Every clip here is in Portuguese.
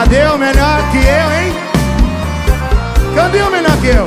Cadê o melhor que eu, hein? Cadê o melhor que eu?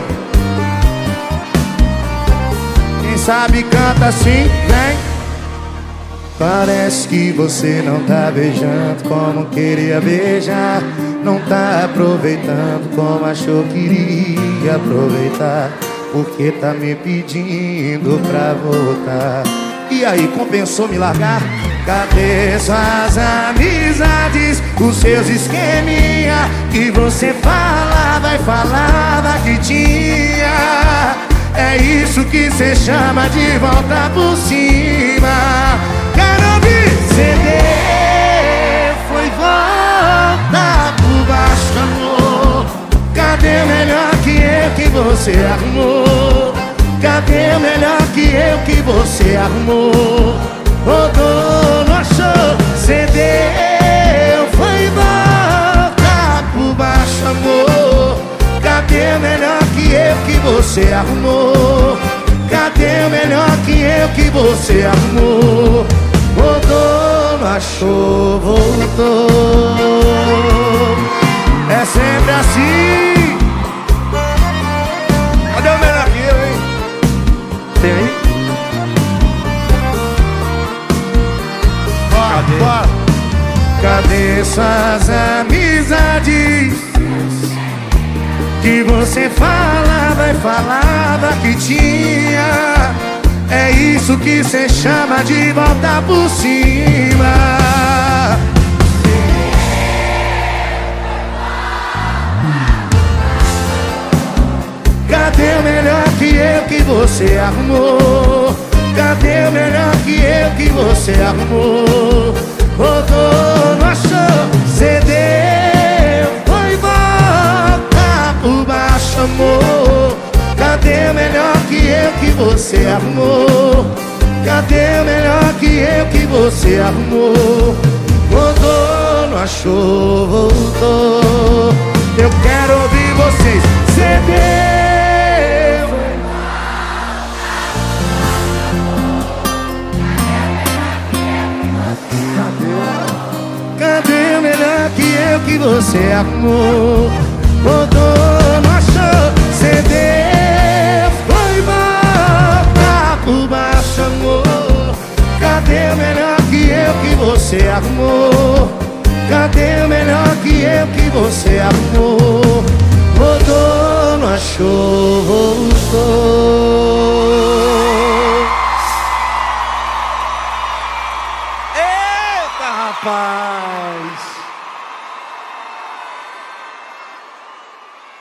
Quem sabe canta assim, vem. Parece que você não tá beijando como queria beijar. Não tá aproveitando como achou que iria aproveitar. Porque tá me pedindo pra voltar. E aí, compensou me largar? Cadê suas amizades, os seus esqueminha que você falava e falava que tinha? É isso que cê chama de volta por cima. Quero ouvir CD, foi volta por baixo, amor. Cadê o melhor que eu que você arrumou? Cadê o melhor que eu que você arrumou? Rodou, não achou, cedeu, foi volta por baixo, amor. Cadê o melhor que eu que você arrumou? Cadê o melhor que eu que você arrumou? Rodou, não achou, voltou. É sempre assim. Cadê o melhor que eu, hein? Tem aí? Bora. Cadê suas amizades que você falava e falava que tinha? É isso que cê chama de volta por cima. Cadê o melhor que eu que você arrumou? Cadê o melhor que eu que você arrumou? Rodou, não achou, cedeu, foi volta por baixo, amor. Cadê o melhor que eu que você arrumou? Cadê o melhor que eu que você arrumou? Rodou, não achou, voltou. Eu quero ouvir vocês. Cedeu. Cadê o melhor que eu que você arrumou? Rodou, não achou, cedeu, foi volta por baixo, amor. Cadê o melhor que eu que você arrumou? Cadê o melhor que eu que você arrumou? Rodou, não achou, voltou. Eita, rapaz!